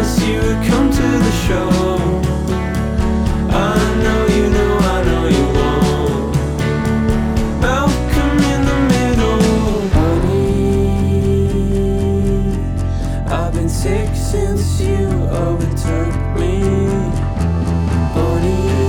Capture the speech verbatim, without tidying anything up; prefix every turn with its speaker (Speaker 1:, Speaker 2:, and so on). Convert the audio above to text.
Speaker 1: promised you would come to the show. I know you know, I know you won't. Malcolm in the middle. Honey, I've been sick since you overtook me. Honey,